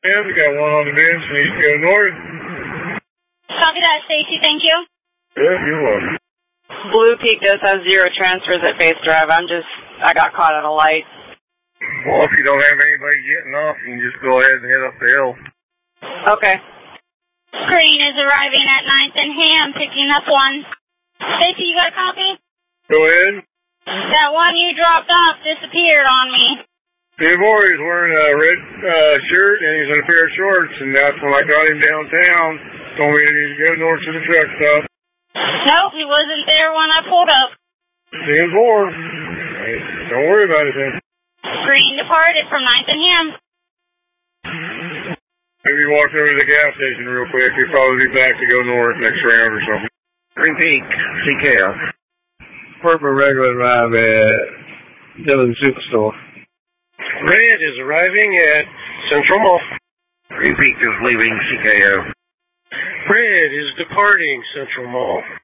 Yeah, we got one on the bench. Needs to go north. Copy that, Stacy. Thank you. Yeah, you're welcome. Blue Peak does have 0 transfers at Base Drive. I got caught at a light. Well, if you don't have anybody getting off, you can just go ahead and head up the hill. Okay. Green is arriving at 9th and Ham, picking up one. Stacy, you got a copy? Go ahead. That one you dropped off disappeared on me. Before he's wearing a red shirt and he's in a pair of shorts, and that's when I got him downtown. Told me he needed to go north to the truck stop. Nope, he wasn't there when I pulled up. 10-4. Don't worry about it then. Green departed from 9th and Ham. Maybe walk over to the gas station real quick. He'll probably be back to go north next round or something. Green Peak, CKO. Purple regular arrive at Dillon Superstore. Red is arriving at Central Mall. Green Peak is leaving CKO. Red is departing Central Mall.